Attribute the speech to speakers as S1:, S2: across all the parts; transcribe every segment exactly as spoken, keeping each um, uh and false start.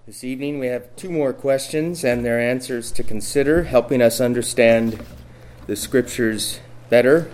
S1: This evening we have two more questions and their answers to consider, helping us understand the Scriptures better.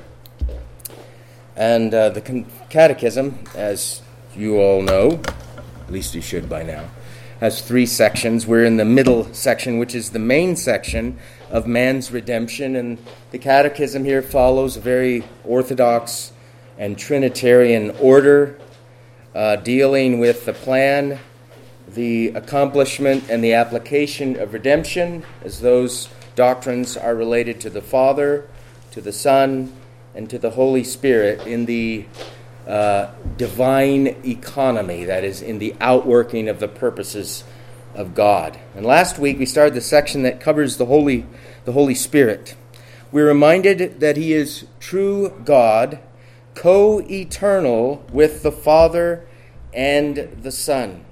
S1: And uh, the Catechism, as you all know, at least you should by now, has three sections. We're in the middle section, which is the main section of man's redemption. And the Catechism here follows a very orthodox and Trinitarian order, uh, dealing with the plan, the accomplishment, and the application of redemption, as those doctrines are related to the Father, to the Son, and to the Holy Spirit in the uh, divine economy, that is, in the outworking of the purposes of God. And last week we started the section that covers the Holy, the Holy Spirit. We're reminded that He is true God, co-eternal with the Father and the Son.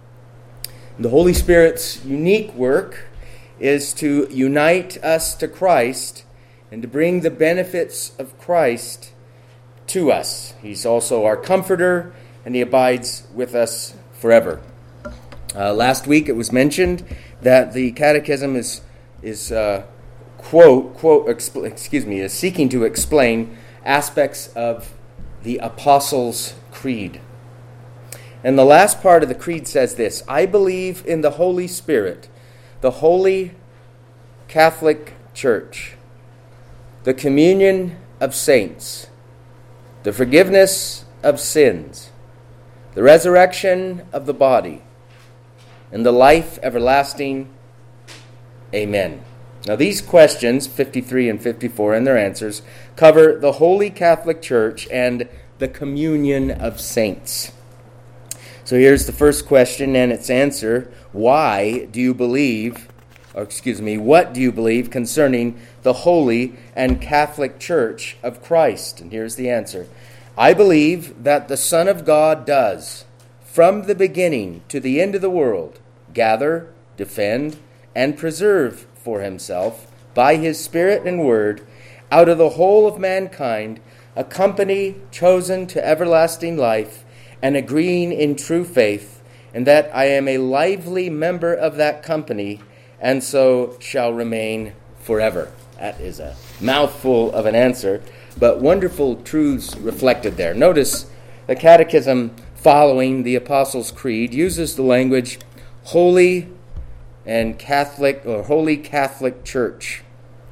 S1: The Holy Spirit's unique work is to unite us to Christ and to bring the benefits of Christ to us. He's also our comforter, and He abides with us forever. Uh, last week it was mentioned that the Catechism is is uh, quote quote expl- excuse me is seeking to explain aspects of the Apostles' Creed. And the last part of the creed says this: I believe in the Holy Spirit, the Holy Catholic Church, the communion of saints, the forgiveness of sins, the resurrection of the body, and the life everlasting. Amen. Now these questions, fifty-three and fifty-four, and their answers, cover the Holy Catholic Church and the communion of saints. So here's the first question and its answer. Why do you believe, or excuse me, what do you believe concerning the Holy and Catholic Church of Christ? And here's the answer. I believe that the Son of God does, from the beginning to the end of the world, gather, defend, and preserve for Himself, by His Spirit and Word, out of the whole of mankind, a company chosen to everlasting life, and agreeing in true faith, and that I am a lively member of that company, and so shall remain forever. That is a mouthful of an answer, but wonderful truths reflected there. Notice the Catechism, following the Apostles' Creed, uses the language Holy and Catholic, or Holy Catholic Church.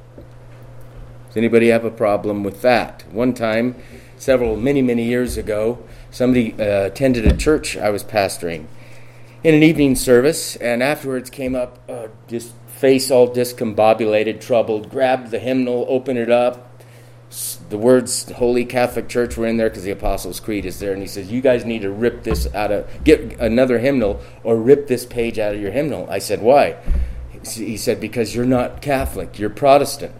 S1: Does anybody have a problem with that? One time, several, many, many years ago, somebody uh, attended a church I was pastoring in an evening service, and afterwards came up, uh, just face all discombobulated, troubled, grabbed the hymnal, opened it up. The words Holy Catholic Church were in there because the Apostles' Creed is there, and he says, you guys need to rip this out of, get another hymnal, or rip this page out of your hymnal. I said, why? He said, because you're not Catholic, you're Protestant.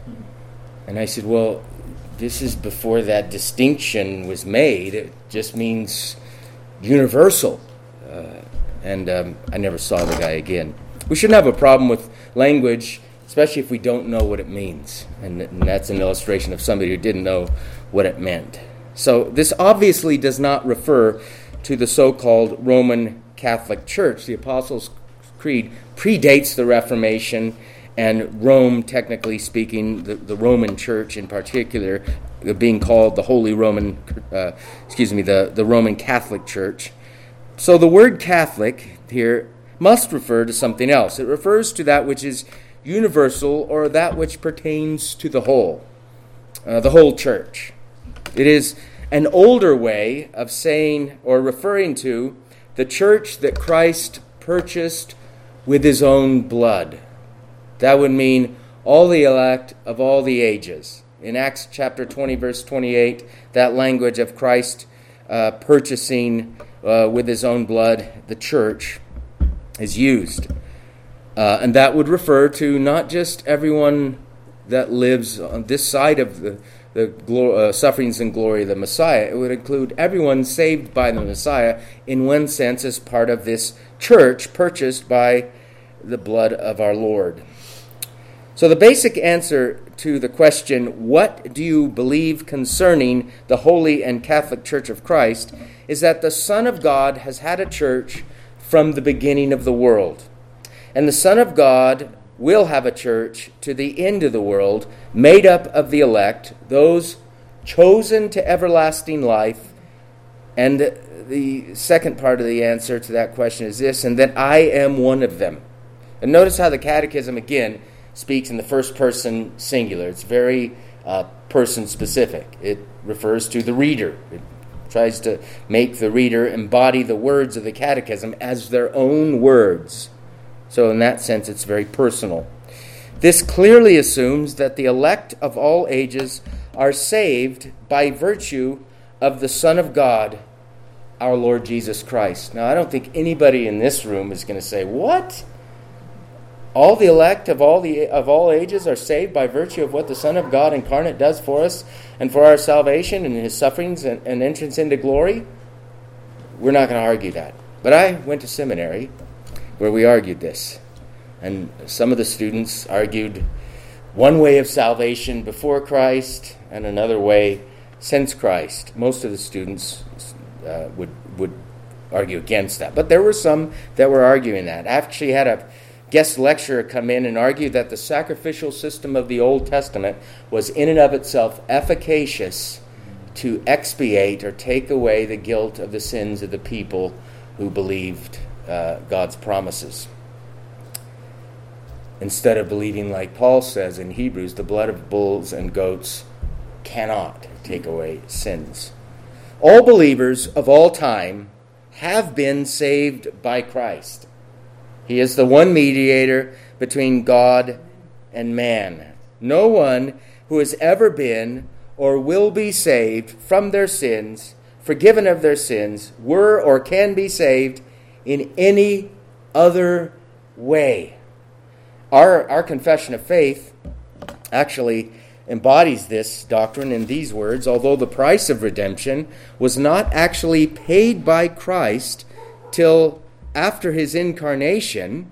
S1: And I said, well, this is before that distinction was made. It just means universal. Uh, and um, I never saw the guy again. We shouldn't have a problem with language, especially if we don't know what it means. And, and that's an illustration of somebody who didn't know what it meant. So this obviously does not refer to the so-called Roman Catholic Church. The Apostles' Creed predates the Reformation, and Rome, technically speaking, the, the Roman Church in particular, being called the Holy Roman, uh, excuse me, the, the Roman Catholic Church. So the word Catholic here must refer to something else. It refers to that which is universal, or that which pertains to the whole, uh, the whole church. It is an older way of saying or referring to the church that Christ purchased with His own blood. That would mean all the elect of all the ages. In Acts chapter twenty, verse twenty-eight, that language of Christ uh, purchasing uh, with His own blood the church is used. Uh, and that would refer to not just everyone that lives on this side of the, the glo- uh, sufferings and glory of the Messiah. It would include everyone saved by the Messiah, in one sense, as part of this church purchased by the blood of our Lord. So the basic answer to the question, what do you believe concerning the Holy and Catholic Church of Christ, is that the Son of God has had a church from the beginning of the world. And the Son of God will have a church to the end of the world, made up of the elect, those chosen to everlasting life. And the second part of the answer to that question is this, and that I am one of them. And notice how the Catechism, again, speaks in the first person singular. It's very uh, person-specific. It refers to the reader. It tries to make the reader embody the words of the Catechism as their own words. So in that sense, it's very personal. This clearly assumes that the elect of all ages are saved by virtue of the Son of God, our Lord Jesus Christ. Now, I don't think anybody in this room is going to say, what? All the elect of all the of all ages are saved by virtue of what the Son of God incarnate does for us and for our salvation and his sufferings and, and entrance into glory? We're not going to argue that. But I went to seminary where we argued this. And some of the students argued one way of salvation before Christ and another way since Christ. Most of the students uh, would would argue against that. But there were some that were arguing that. I actually had a guest lecturer come in and argue that the sacrificial system of the Old Testament was in and of itself efficacious to expiate or take away the guilt of the sins of the people who believed uh, God's promises. Instead of believing, like Paul says in Hebrews, the blood of bulls and goats cannot take away sins. All believers of all time have been saved by Christ. He is the one mediator between God and man. No one who has ever been or will be saved from their sins, forgiven of their sins, were or can be saved in any other way. Our, our confession of faith actually embodies this doctrine in these words: although the price of redemption was not actually paid by Christ till after his incarnation,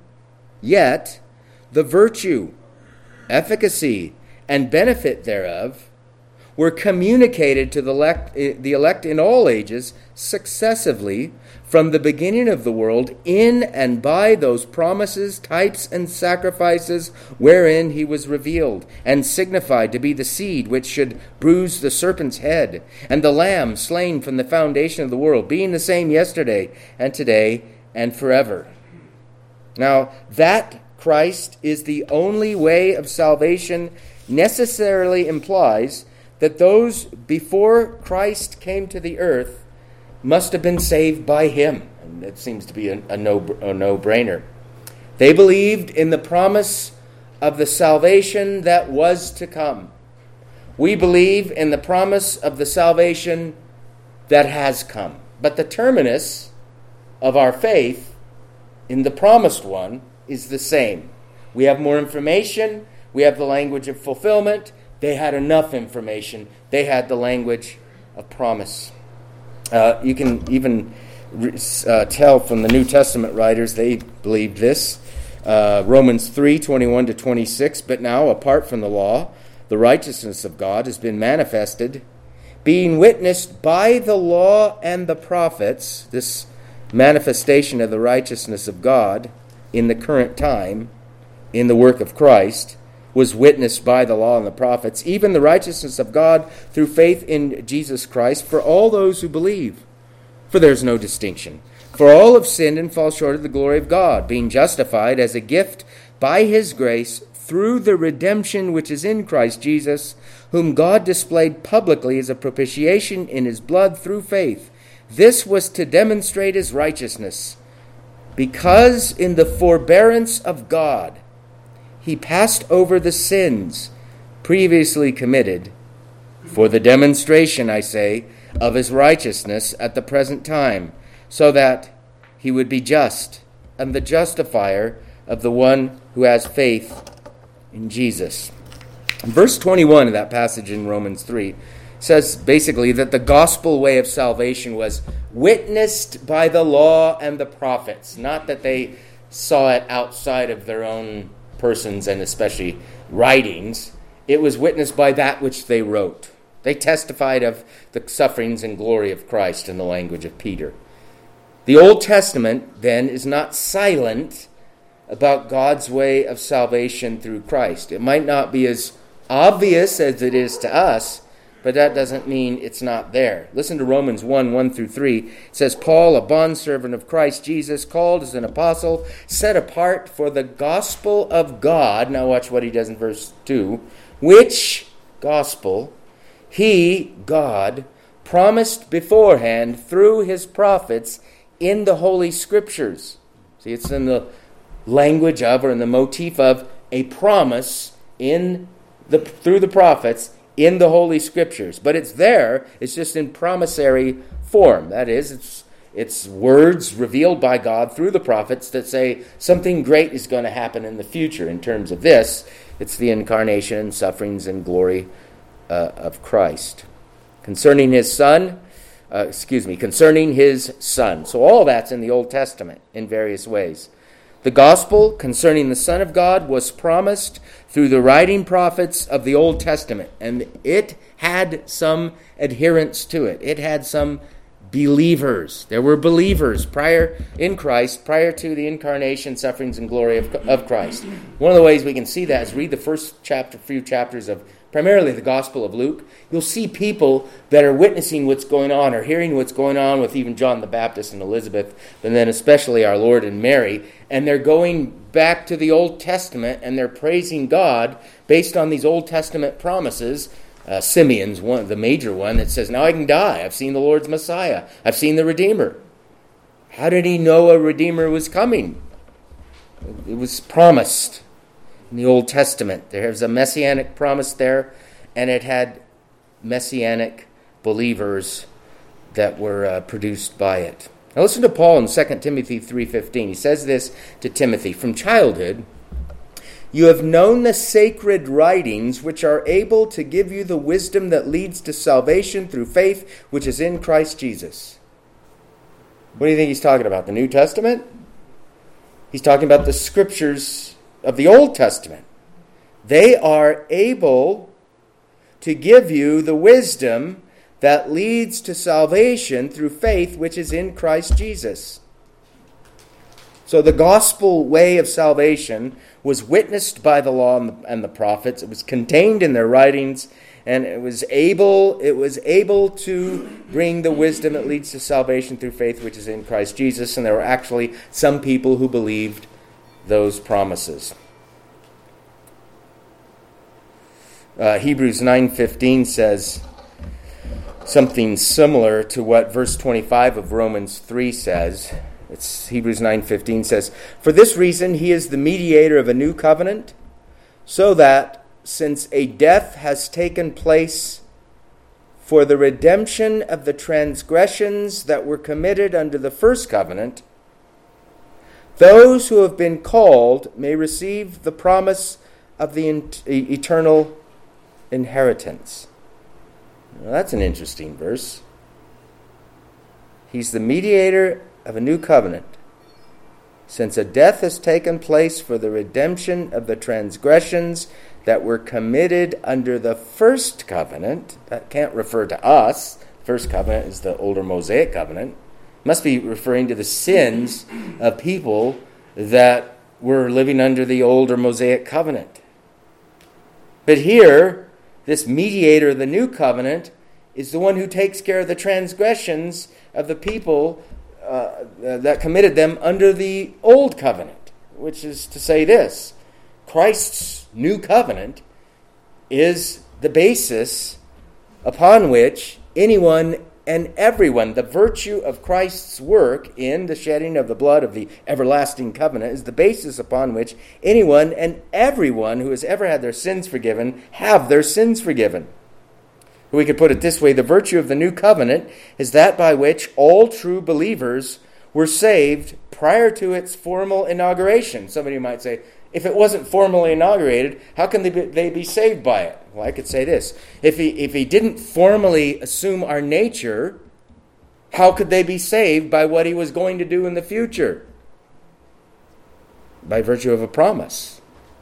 S1: yet the virtue, efficacy, and benefit thereof were communicated to the elect, the elect in all ages successively from the beginning of the world in and by those promises, types, and sacrifices wherein he was revealed and signified to be the seed which should bruise the serpent's head, and the Lamb slain from the foundation of the world, being the same yesterday and today and forever. Now, that Christ is the only way of salvation necessarily implies that those before Christ came to the earth must have been saved by him. And it seems to be a, a, no, a no-brainer. They believed in the promise of the salvation that was to come. We believe in the promise of the salvation that has come. But the terminus of our faith in the promised one is the same. We have more information. We have the language of fulfillment. They had enough information. They had the language of promise. Uh, you can even uh, tell from the New Testament writers they believed this. Uh, Romans three, twenty-one to twenty-six, but now, apart from the law, the righteousness of God has been manifested, being witnessed by the law and the prophets, this manifestation of the righteousness of God in the current time, in the work of Christ, was witnessed by the law and the prophets, even the righteousness of God through faith in Jesus Christ for all those who believe. For there is no distinction. For all have sinned and fall short of the glory of God, being justified as a gift by his grace through the redemption which is in Christ Jesus, whom God displayed publicly as a propitiation in his blood through faith. This was to demonstrate his righteousness, because in the forbearance of God he passed over the sins previously committed for the demonstration, I say, of his righteousness at the present time, so that he would be just and the justifier of the one who has faith in Jesus. Verse twenty-one of that passage in Romans three says basically that the gospel way of salvation was witnessed by the law and the prophets, not that they saw it outside of their own persons and especially writings. It was witnessed by that which they wrote. They testified of the sufferings and glory of Christ in the language of Peter. The Old Testament, then, is not silent about God's way of salvation through Christ. It might not be as obvious as it is to us, but that doesn't mean it's not there. Listen to Romans one, one through three. It says, Paul, a bondservant of Christ Jesus, called as an apostle, set apart for the gospel of God. Now watch what he does in verse two. Which gospel he, God, promised beforehand through his prophets in the Holy Scriptures. See, it's in the language of, or in the motif of, a promise in the through the prophets in the Holy Scriptures. But it's there, it's just in promissory form. That is, it's it's words revealed by God through the prophets that say something great is going to happen in the future. In terms of this, it's the incarnation, sufferings, and glory uh, of Christ. Concerning his Son, uh, excuse me, concerning his Son. So all that's in the Old Testament in various ways. The gospel concerning the Son of God was promised through the writing prophets of the Old Testament, and it had some adherents to it. It had some believers. There were believers prior in Christ, prior to the incarnation, sufferings, and glory of, of Christ. One of the ways we can see that is read the first chapter, few chapters of primarily the Gospel of Luke. You'll see people that are witnessing what's going on or hearing what's going on with even John the Baptist and Elizabeth, and then especially our Lord and Mary, and they're going back to the Old Testament and they're praising God based on these Old Testament promises. Uh, Simeon's one, the major one, that says, now I can die. I've seen the Lord's Messiah. I've seen the Redeemer. How did he know a Redeemer was coming? It was promised in the Old Testament. There's a messianic promise there, and it had messianic believers that were uh, produced by it. Now listen to Paul in Second Timothy three fifteen. He says this to Timothy, from childhood, you have known the sacred writings which are able to give you the wisdom that leads to salvation through faith which is in Christ Jesus. What do you think he's talking about? The New Testament? He's talking about the scriptures of the Old Testament. They are able to give you the wisdom that leads to salvation through faith which is in Christ Jesus. So the gospel way of salvation was witnessed by the law and the, and the prophets. It was contained in their writings, and it was able it was able to bring the wisdom that leads to salvation through faith which is in Christ Jesus. And there were actually some people who believed those promises. Uh, Hebrews nine fifteen says something similar to what verse twenty-five of Romans three says. It's Hebrews nine fifteen says, for this reason he is the mediator of a new covenant, so that since a death has taken place for the redemption of the transgressions that were committed under the first covenant, those who have been called may receive the promise of the eternal inheritance. Now, that's an interesting verse. He's the mediator of a new covenant, since a death has taken place for the redemption of the transgressions that were committed under the first covenant. That can't refer to us. First covenant is the older Mosaic covenant. It must be referring to the sins of people that were living under the older Mosaic covenant. But here, this mediator of the new covenant is the one who takes care of the transgressions of the people uh, that committed them under the old covenant, which is to say this: Christ's new covenant is the basis upon which anyone and everyone, the virtue of Christ's work in the shedding of the blood of the everlasting covenant is the basis upon which anyone and everyone who has ever had their sins forgiven have their sins forgiven. We could put it this way: the virtue of the new covenant is that by which all true believers were saved prior to its formal inauguration. Somebody might say, if it wasn't formally inaugurated, how can they be, they be saved by it? Well, I could say this. If he, if he didn't formally assume our nature, how could they be saved by what he was going to do in the future? By virtue of a promise.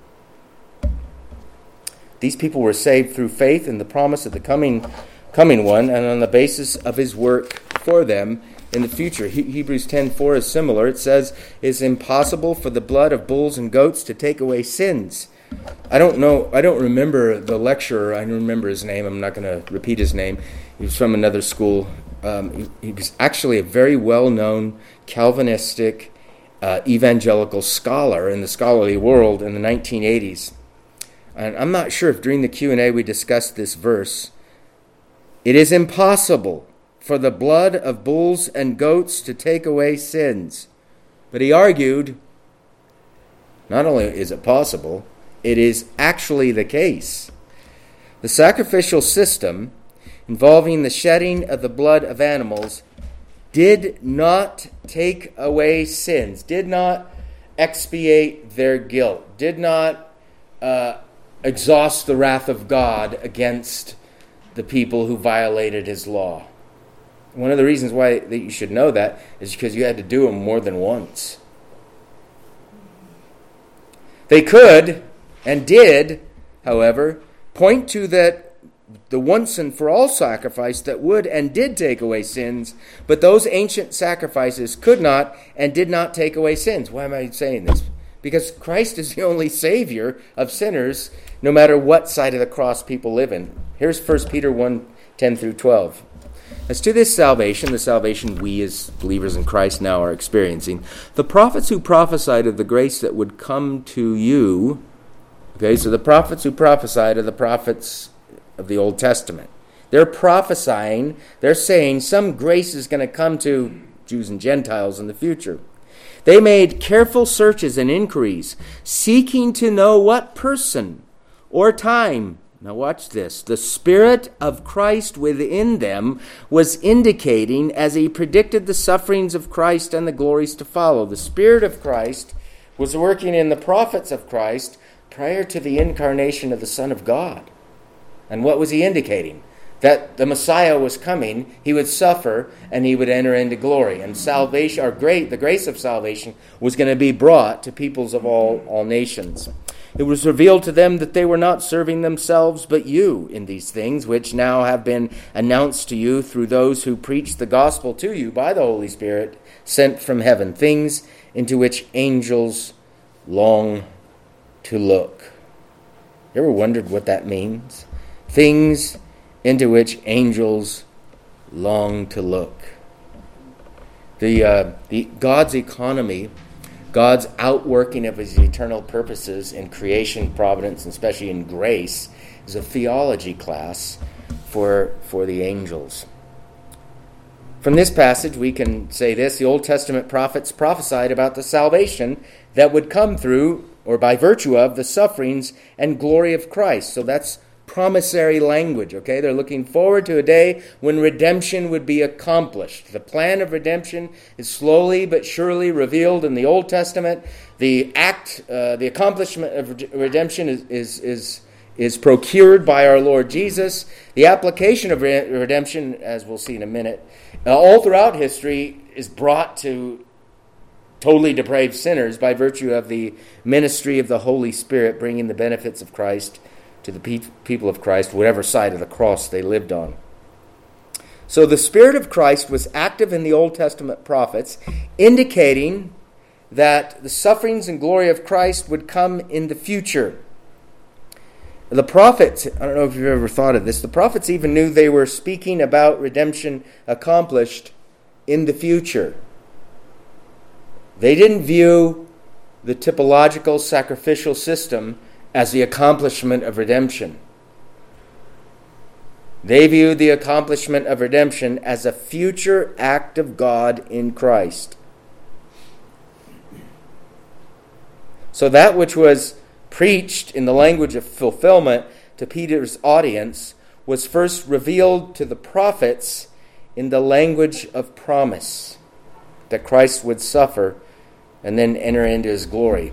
S1: These people were saved through faith in the promise of the coming, coming one, and on the basis of his work for them in the future. He- Hebrews ten four is similar. It says, it's impossible for the blood of bulls and goats to take away sins. I don't know, I don't remember the lecturer. I remember his name. I'm not going to repeat his name. He was from another school. Um, he, he was actually a very well-known Calvinistic uh, evangelical scholar in the scholarly world in the nineteen eighties. And I'm not sure if during the Q and A we discussed this verse. It is impossible for the blood of bulls and goats to take away sins. But he argued, not only is it possible, it is actually the case. The sacrificial system involving the shedding of the blood of animals did not take away sins, did not expiate their guilt, did not uh, exhaust the wrath of God against the people who violated his law. One of the reasons why that you should know that is because you had to do them more than once. They could, and did, however, point to that the once and for all sacrifice that would and did take away sins, but those ancient sacrifices could not and did not take away sins. Why am I saying this? Because Christ is the only Savior of sinners, no matter what side of the cross people live in. Here's First Peter one, ten through twelve. As to this salvation, the salvation we as believers in Christ now are experiencing, the prophets who prophesied of the grace that would come to you, okay, so the prophets who prophesied are the prophets of the Old Testament. They're prophesying, they're saying some grace is going to come to Jews and Gentiles in the future. They made careful searches and inquiries, seeking to know what person or time, now watch this, the Spirit of Christ within them was indicating as he predicted the sufferings of Christ and the glories to follow. The Spirit of Christ was working in the prophets of Christ prior to the incarnation of the Son of God. And what was he indicating? That the Messiah was coming, he would suffer, and he would enter into glory. And salvation, or great, the grace of salvation, was going to be brought to peoples of all, all nations. It was revealed to them that they were not serving themselves, but you in these things, which now have been announced to you through those who preach the gospel to you by the Holy Spirit, sent from heaven, things into which angels long to look. You ever wondered what that means? Things into which angels long to look. The, uh, the God's economy, God's outworking of his eternal purposes in creation, providence, and especially in grace, is a theology class for, for the angels. From this passage, we can say this: the Old Testament prophets prophesied about the salvation that would come through, or by virtue of, the sufferings and glory of Christ. So that's promissory language, okay? They're looking forward to a day when redemption would be accomplished. The plan of redemption is slowly but surely revealed in the Old Testament. The act, uh, the accomplishment of redemption is, is, is, is procured by our Lord Jesus. The application of re- redemption, as we'll see in a minute, uh, all throughout history is brought to totally depraved sinners by virtue of the ministry of the Holy Spirit, bringing the benefits of Christ to the pe- people of Christ, whatever side of the cross they lived on. So the Spirit of Christ was active in the Old Testament prophets, indicating that the sufferings and glory of Christ would come in the future. The prophets, I don't know if you've ever thought of this, the prophets even knew they were speaking about redemption accomplished in the future. They didn't view the typological sacrificial system as the accomplishment of redemption. They viewed the accomplishment of redemption as a future act of God in Christ. So that which was preached in the language of fulfillment to Peter's audience was first revealed to the prophets in the language of promise, that Christ would suffer and then enter into his glory.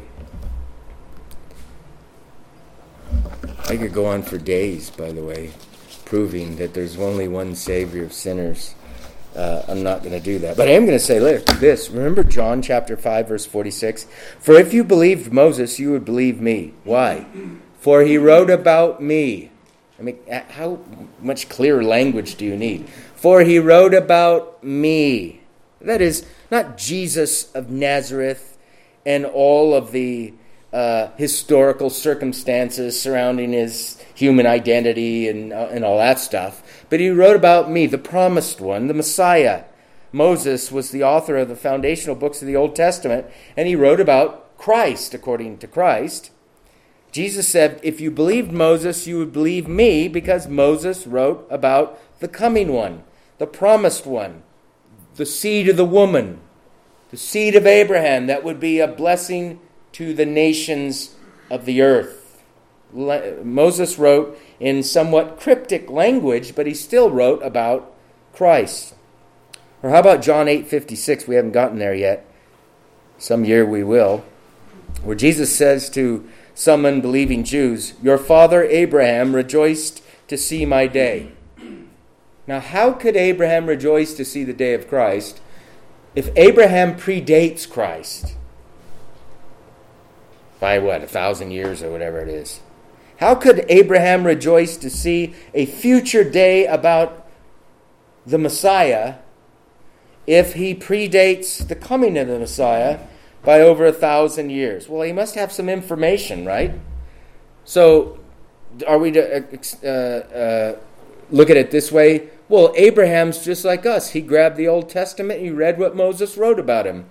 S1: I could go on for days, by the way, proving that there's only one Savior of sinners. Uh, I'm not going to do that. But I am going to say this. Remember John chapter five, verse forty-six? For if you believed Moses, you would believe me. Why? For he wrote about me. I mean, how much clearer language do you need? For he wrote about me. That is, not Jesus of Nazareth and all of the uh, historical circumstances surrounding his human identity and, uh, and all that stuff. But he wrote about me, the promised one, the Messiah. Moses was the author of the foundational books of the Old Testament, and he wrote about Christ, according to Christ. Jesus said, if you believed Moses, you would believe me, because Moses wrote about the coming one, the promised one, the seed of the woman, the seed of Abraham that would be a blessing to the nations of the earth. Moses wrote in somewhat cryptic language, but he still wrote about Christ. Or how about John eight fifty-six? We haven't gotten there yet. Some year we will. Where Jesus says to some unbelieving Jews, your father Abraham rejoiced to see my day. Now, how could Abraham rejoice to see the day of Christ if Abraham predates Christ by what, a thousand years or whatever it is? How could Abraham rejoice to see a future day about the Messiah if he predates the coming of the Messiah by over a thousand years? Well, he must have some information, right? So, are we to uh, uh, look at it this way? Well, Abraham's just like us. He grabbed the Old Testament and he read what Moses wrote about him.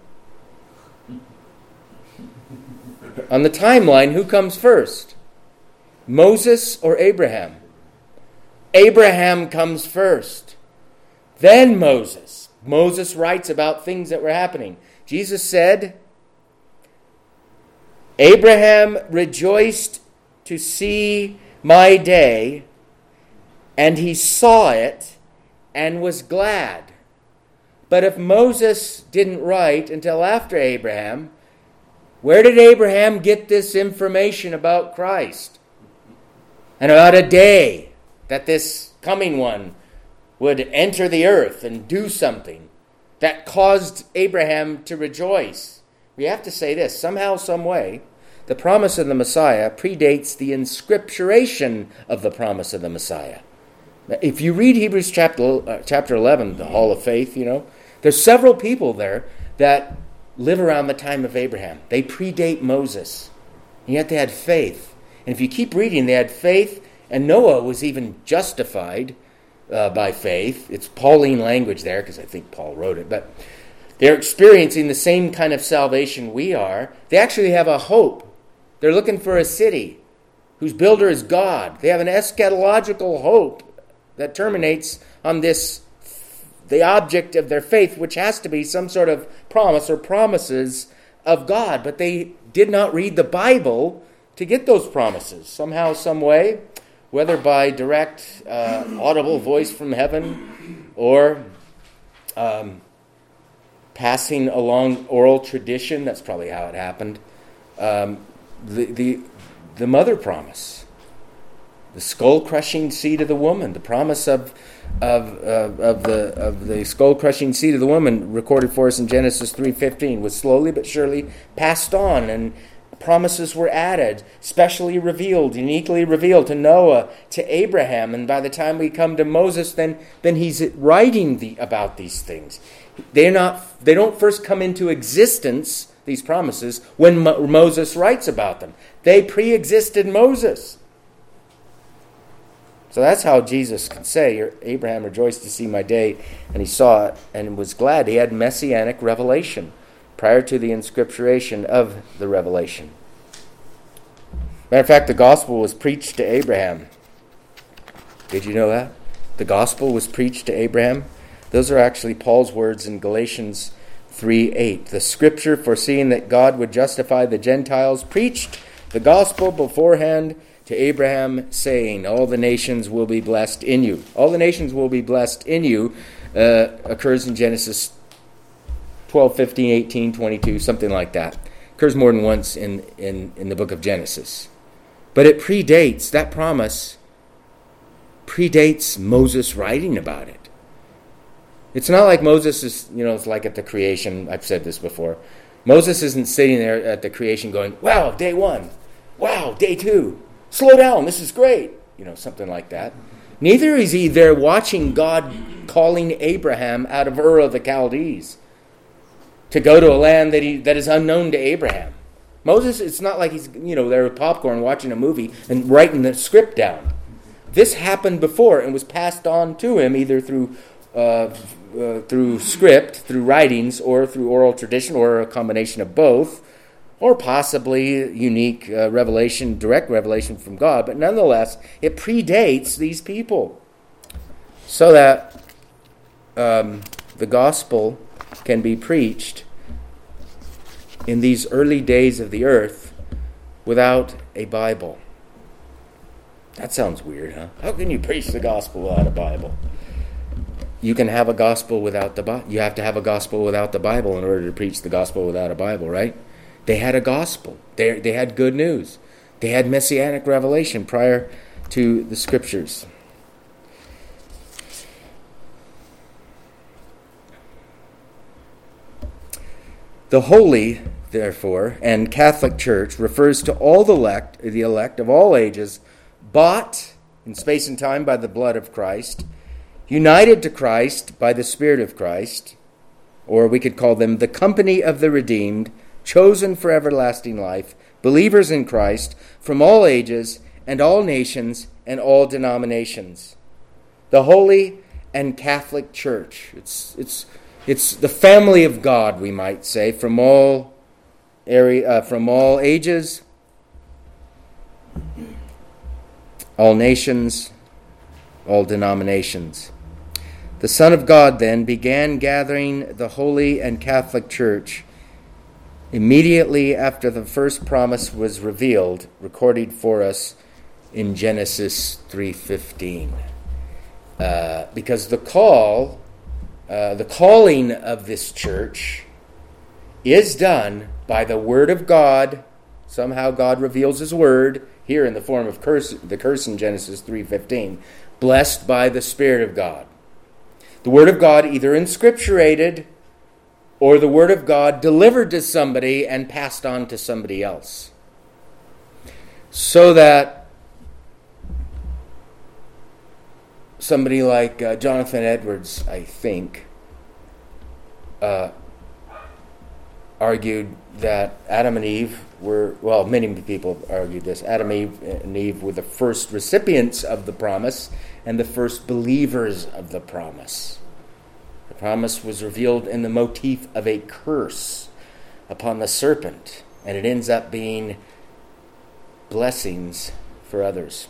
S1: On the timeline, who comes first? Moses or Abraham? Abraham comes first. Then Moses. Moses writes about things that were happening. Jesus said, Abraham rejoiced to see my day, and he saw it and was glad. But if Moses didn't write until after Abraham, where did Abraham get this information about Christ? And about a day that this coming one would enter the earth and do something that caused Abraham to rejoice. We have to say this, somehow, some way, the promise of the Messiah predates the inscripturation of the promise of the Messiah. If you read Hebrews chapter uh, chapter eleven, the Hall of Faith, you know, there's several people there that live around the time of Abraham. They predate Moses, and yet they had faith. And if you keep reading, they had faith, and Noah was even justified uh, by faith. It's Pauline language there, because I think Paul wrote it, but they're experiencing the same kind of salvation we are. They actually have a hope. They're looking for a city whose builder is God. They have an eschatological hope that terminates on this, the object of their faith, which has to be some sort of promise or promises of God. But they did not read the Bible to get those promises. Somehow, some way, whether by direct, uh, audible voice from heaven or um, passing along oral tradition, that's probably how it happened, um, the, the, the mother promise. The skull-crushing seed of the woman, the promise of of of, of the of the skull-crushing seed of the woman, recorded for us in Genesis three fifteen, was slowly but surely passed on, and promises were added, specially revealed, uniquely revealed to Noah, to Abraham, and by the time we come to Moses, then then he's writing the about these things. They're not they don't first come into existence, these promises, when Mo- Moses writes about them. They pre-existed Moses. So that's how Jesus can say, Abraham rejoiced to see my day, and he saw it and was glad. He had messianic revelation prior to the inscripturation of the revelation. Matter of fact, the gospel was preached to Abraham. Did you know that? The gospel was preached to Abraham. Those are actually Paul's words in Galatians three eight. The scripture, foreseeing that God would justify the Gentiles, preached the gospel beforehand to Abraham, saying, all the nations will be blessed in you. All the nations will be blessed in you uh, occurs in Genesis twelve, fifteen, eighteen, twenty-two, something like that. Occurs more than once in, in, in the book of Genesis. But it predates, that promise predates Moses writing about it. It's not like Moses is, you know, it's like at the creation. I've said this before. Moses isn't sitting there at the creation going, wow, day one. Wow, day two. Slow down, this is great. You know, something like that. Neither is he there watching God calling Abraham out of Ur of the Chaldees. to go to a land that he that is unknown to Abraham. Moses, it's not like he's, you know, there with popcorn watching a movie and writing the script down. This happened before and was passed on to him either through uh, uh, through script, through writings, or through oral tradition, or a combination of both, or possibly unique uh, revelation, direct revelation from God. But nonetheless, it predates these people, so that um, the gospel can be preached in these early days of the earth without a Bible. That sounds weird, huh? How can you preach the gospel without a Bible? You can have a gospel without the Bible. You have to have a gospel without the Bible in order to preach the gospel without a Bible, right? They had a gospel. They, they had good news. They had messianic revelation prior to the scriptures. The holy, therefore, and Catholic Church refers to all the elect, the elect of all ages, bought in space and time by the blood of Christ, united to Christ by the Spirit of Christ, or we could call them the company of the redeemed, chosen for everlasting life, believers in Christ from all ages and all nations and all denominations. The Holy and Catholic Church. It's it's it's the family of God, we might say, from all area, uh, from all ages, all nations, all denominations. The Son of God then began gathering the Holy and Catholic Church immediately after the first promise was revealed, recorded for us in Genesis three fifteen. Uh, because the call, uh, the calling of this church is done by the Word of God. Somehow God reveals His Word here in the form of curse, the curse in Genesis three fifteen, blessed by the Spirit of God. The Word of God either inscripturated or the Word of God delivered to somebody and passed on to somebody else. So that somebody like uh, Jonathan Edwards, I think, uh, argued that Adam and Eve were, well, many people argued this, Adam and Eve were the first recipients of the promise and the first believers of the promise. The promise was revealed in the motif of a curse upon the serpent, and it ends up being blessings for others.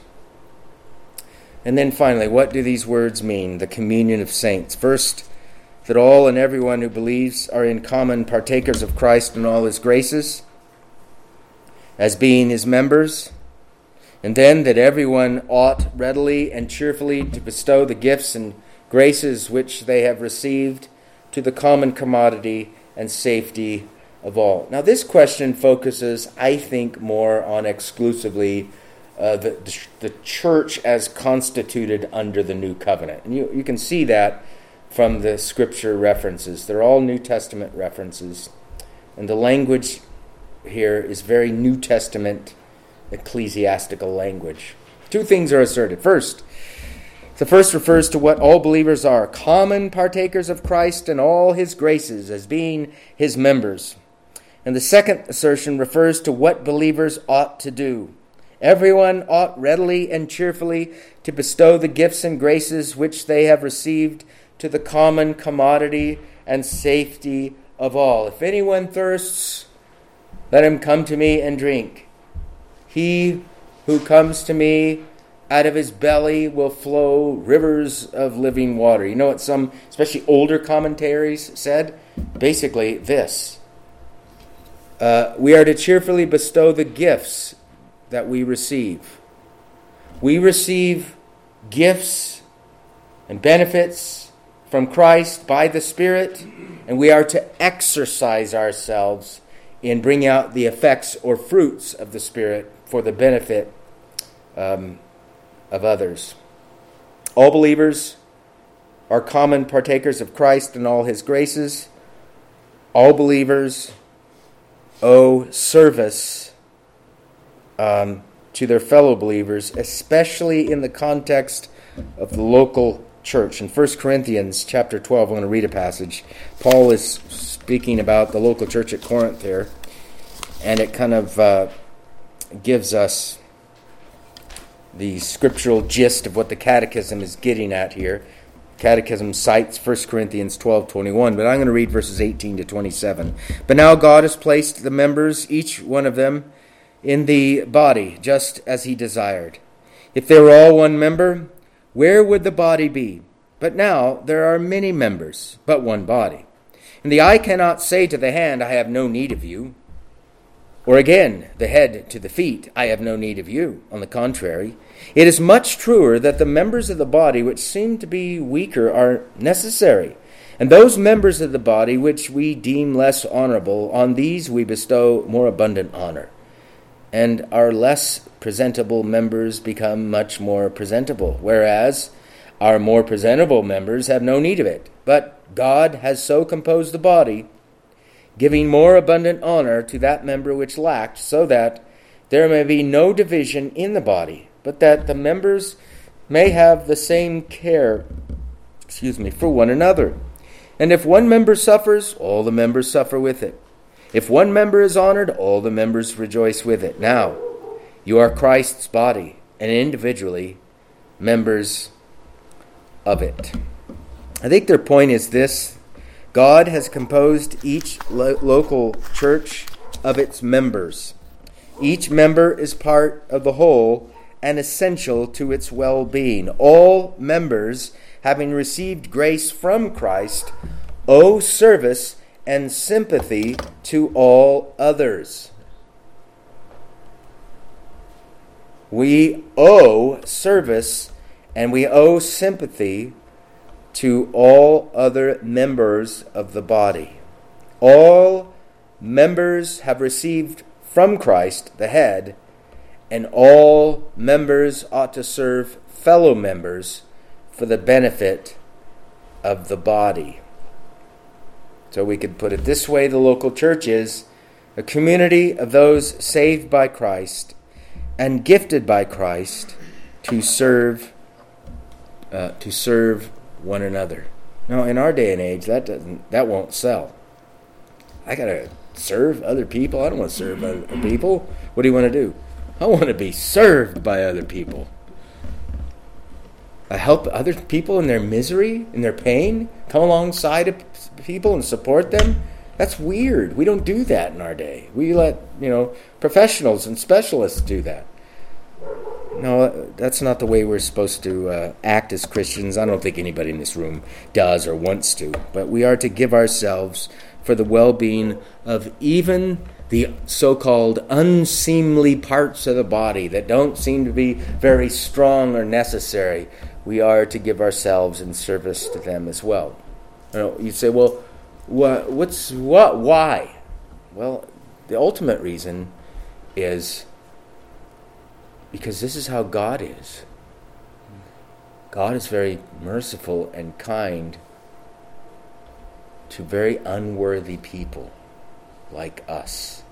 S1: And then finally, what do these words mean? The communion of saints. First, that all and everyone who believes are in common partakers of Christ and all His graces, as being His members. And then that everyone ought readily and cheerfully to bestow the gifts and graces which they have received to the common commodity and safety of all. Now this question focuses, I think, more on exclusively uh, the, the, the church as constituted under the New Covenant. And you, you can see that from the scripture references. They're all New Testament references. And the language here is very New Testament ecclesiastical language. Two things are asserted. First, the first refers to what all believers are, common partakers of Christ and all His graces as being His members. And the second assertion refers to what believers ought to do. Everyone ought readily and cheerfully to bestow the gifts and graces which they have received to the common commodity and safety of all. If anyone thirsts, let him come to me and drink. He who comes to me, out of his belly will flow rivers of living water. You know what some, especially older commentaries, said? Basically this. Uh, we are to cheerfully bestow the gifts that we receive. We receive gifts and benefits from Christ by the Spirit, and we are to exercise ourselves in bringing out the effects or fruits of the Spirit for the benefit um, of others. All believers are common partakers of Christ and all His graces. All believers owe service um, to their fellow believers, especially in the context of the local church. In First Corinthians chapter twelve, I'm going to read a passage. Paul is speaking about the local church at Corinth here, and it kind of uh, gives us the scriptural gist of what the Catechism is getting at here. Catechism cites First Corinthians twelve twenty-one, but I'm going to read verses eighteen to twenty-seven. But now God has placed the members, each one of them, in the body, just as he desired. If they were all one member, where would the body be? But now there are many members, but one body. And the eye cannot say to the hand, I have no need of you. Or again, the head to the feet, I have no need of you. On the contrary, it is much truer that the members of the body which seem to be weaker are necessary. And those members of the body which we deem less honorable, on these we bestow more abundant honor. And our less presentable members become much more presentable, whereas our more presentable members have no need of it. But God has so composed the body, giving more abundant honor to that member which lacked, so that there may be no division in the body, but that the members may have the same care, excuse me, for one another. And if one member suffers, all the members suffer with it. If one member is honored, all the members rejoice with it. Now, you are Christ's body, and individually members of it. I think their point is this: God has composed each lo- local church of its members. Each member is part of the whole and essential to its well-being. All members, having received grace from Christ, owe service and sympathy to all others. We owe service and we owe sympathy to all other members of the body. All members have received from Christ, the head, and all members ought to serve fellow members for the benefit of the body. So we could put it this way: the local church is a community of those saved by Christ and gifted by Christ to serve uh, to serve one another. Now, in our day and age, that doesn't that won't sell. I gotta serve other people. I don't want to serve other people. What do you want to do? I want to be served by other people. I help other people in their misery, in their pain, come alongside of people and support them. That's weird. We don't do that in our day. We let, you know, professionals and specialists do that. No, that's not the way we're supposed to uh, act as Christians. I don't think anybody in this room does or wants to. But we are to give ourselves for the well-being of even the so-called unseemly parts of the body that don't seem to be very strong or necessary. We are to give ourselves in service to them as well. You know, you say, well, what, what's what? Why? Well, the ultimate reason is because this is how God is. God is very merciful and kind to very unworthy people like us.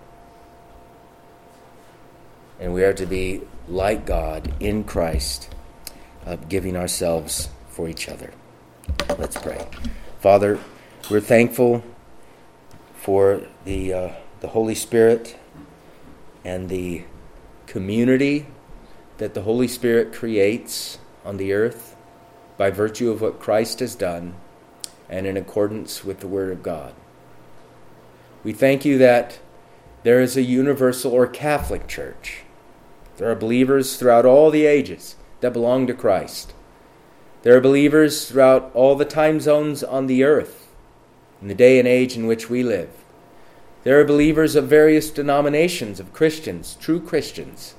S1: And we are to be like God in Christ, uh, giving ourselves for each other. Let's pray. Father, we're thankful for the uh, the Holy Spirit and the community that the Holy Spirit creates on the earth by virtue of what Christ has done and in accordance with the Word of God. We thank you that there is a universal or Catholic Church. There are believers throughout all the ages that belong to Christ. There are believers throughout all the time zones on the earth in the day and age in which we live. There are believers of various denominations of Christians, true Christians.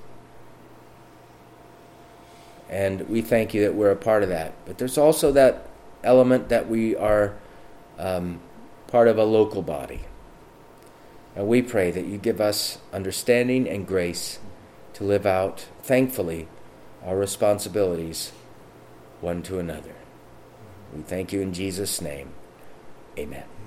S1: And we thank you that we're a part of that. But there's also that element that we are um, part of a local body. And we pray that you give us understanding and grace to live out, thankfully, our responsibilities one to another. We thank you in Jesus' name. Amen.